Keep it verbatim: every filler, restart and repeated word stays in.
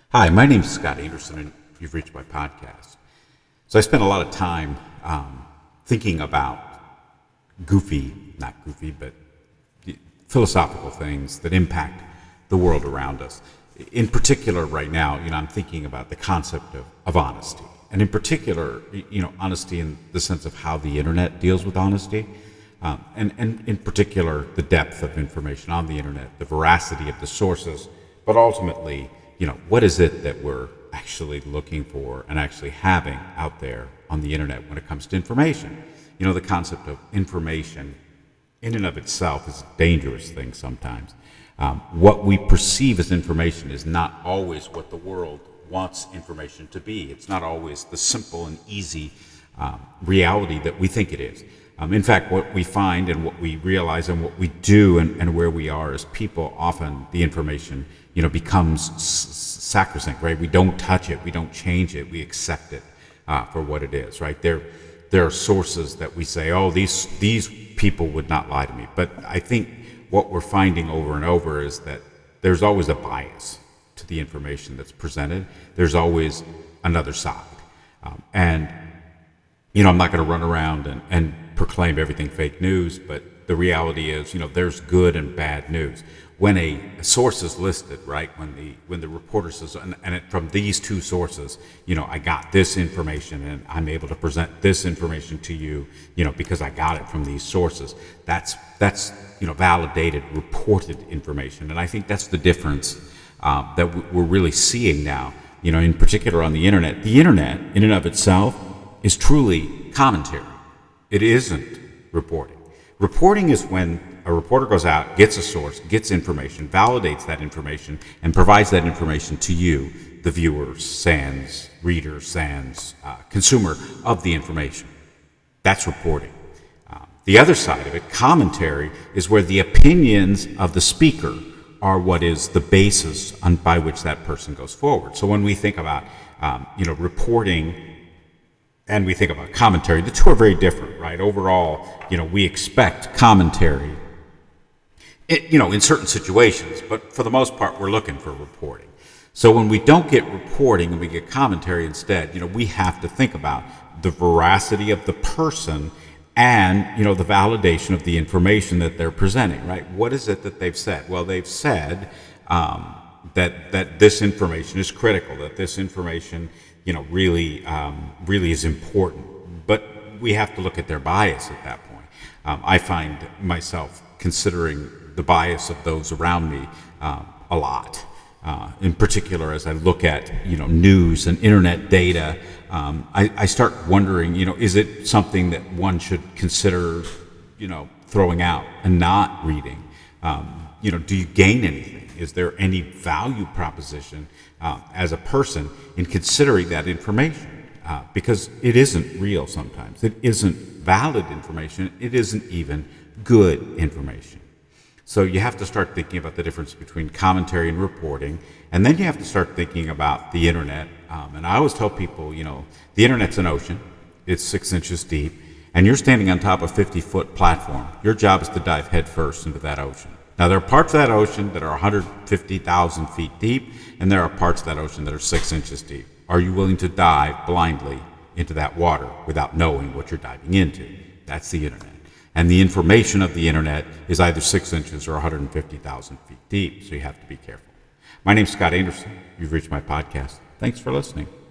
Hi, my name is Scott Anderson, and you've reached my podcast. So I spent a lot of time um, thinking about goofy, not goofy, but philosophical things that impact the world around us. In particular, right now, you know, I'm thinking about the concept of, of honesty, and in particular, you know, honesty in the sense of how the internet deals with honesty, um, and, and in particular, the depth of information on the internet, the veracity of the sources, but ultimately, you know, what is it that we're actually looking for and actually having out there on the internet when it comes to information? You know, the concept of information in and of itself is a dangerous thing sometimes. Um, what we perceive as information is not always what the world wants information to be. It's not always the simple and easy um, reality that we think it is. Um, in fact, what we find and what we realize and what we do and, and where we are as people, often the information, you know, becomes s- sacrosanct, right? We don't touch it, we don't change it, we accept it uh, for what it is, right? There, there are sources that we say, oh, these these people would not lie to me. But I think what we're finding over and over is that there's always a bias to the information that's presented. There's always another side, um, and you know, I'm not going to run around and, and proclaim everything fake news, but the reality is, you know, there's good and bad news. When a, a source is listed, right, when the when the reporter says, and, and it, from these two sources, you know, I got this information and I'm able to present this information to you, you know, because I got it from these sources. That's that's you know, validated, reported information, and I think that's the difference um, that we're really seeing now. You know, in particular on the internet. The internet, in and of itself, is truly commentary. It isn't reporting. Reporting is when a reporter goes out, gets a source, gets information, validates that information, and provides that information to you, the viewer, sans, reader, sans, uh, consumer of the information. That's reporting. Um, the other side of it, commentary, is where the opinions of the speaker are what is the basis on, by which that person goes forward. So when we think about, um, you know, reporting and we think about commentary, the two are very different, right? Overall, you know, we expect commentary, it, you know, in certain situations, but for the most part, we're looking for reporting. So when we don't get reporting and we get commentary instead, you know, we have to think about the veracity of the person and, you know, the validation of the information that they're presenting, right? What is it that they've said? Well, they've said um, that that this information is critical, that this information, you know, really, um, really is important. But we have to look at their bias at that point. Um, I find myself considering the bias of those around me um, a lot. Uh, in particular, as I look at, you know, news and internet data, um, I, I start wondering, you know, is it something that one should consider, you know, throwing out and not reading? Um, you know, do you gain anything? Is there any value proposition uh, as a person in considering that information? Uh, because it isn't real sometimes. It isn't valid information. It isn't even good information. So you have to start thinking about the difference between commentary and reporting, and then you have to start thinking about the internet. Um, and I always tell people, you know, the internet's an ocean. It's six inches deep, and you're standing on top of a fifty-foot platform. Your job is to dive headfirst into that ocean. Now, there are parts of that ocean that are one hundred fifty thousand feet deep, and there are parts of that ocean that are six inches deep. Are you willing to dive blindly into that water without knowing what you're diving into? That's the internet. And the information of the internet is either six inches or one hundred fifty thousand feet deep, so you have to be careful. My name's Scott Anderson. You've reached my podcast. Thanks for listening.